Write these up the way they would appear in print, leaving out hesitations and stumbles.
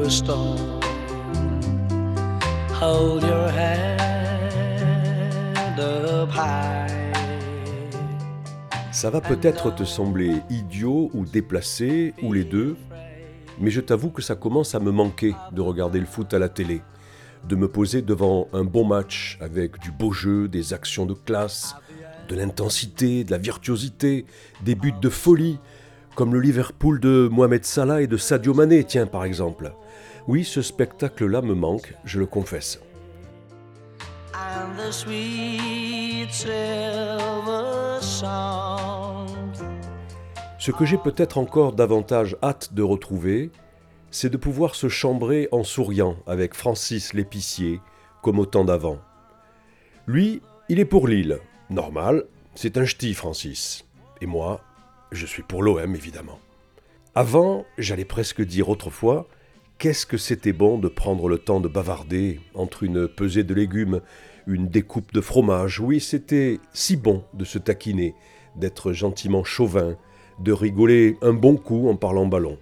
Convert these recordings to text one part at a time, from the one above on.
a storm. Hold your head up high. Ça va peut-être te sembler idiot ou déplacé, ou les deux, mais je t'avoue que ça commence à me manquer de regarder le foot à la télé, de me poser devant un bon match avec du beau jeu, des actions de classe, de l'intensité, de la virtuosité, des buts de folie, comme le Liverpool de Mohamed Salah et de Sadio Mané, tiens par exemple. Oui, ce spectacle-là me manque, je le confesse. And the sweet silver sound. Ce que j'ai peut-être encore davantage hâte de retrouver, c'est de pouvoir se chambrer en souriant avec Francis l'épicier, comme au temps d'avant. Lui, il est pour Lille. Normal, c'est un ch'ti, Francis. Et moi, je suis pour l'OM, évidemment. Avant, j'allais presque dire autrefois, qu'est-ce que c'était bon de prendre le temps de bavarder entre une pesée de légumes, une découpe de fromage. Oui, c'était si bon de se taquiner, d'être gentiment chauvin, de rigoler un bon coup en parlant ballon.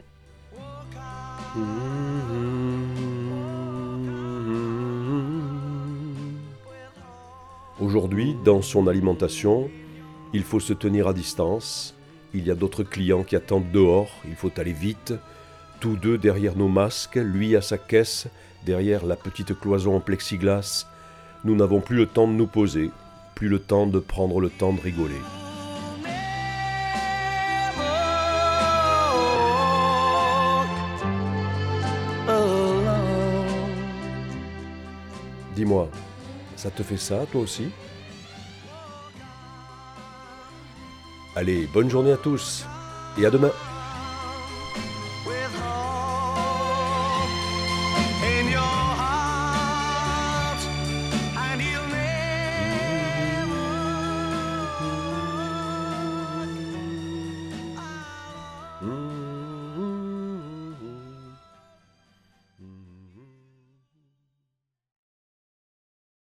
Aujourd'hui, dans son alimentation, il faut se tenir à distance. Il y a d'autres clients qui attendent dehors, il faut aller vite. Tous deux derrière nos masques, lui à sa caisse, derrière la petite cloison en plexiglas. Nous n'avons plus le temps de nous poser, plus le temps de prendre le temps de rigoler. Dis-moi, ça te fait ça, toi aussi ? Allez, bonne journée à tous, et à demain !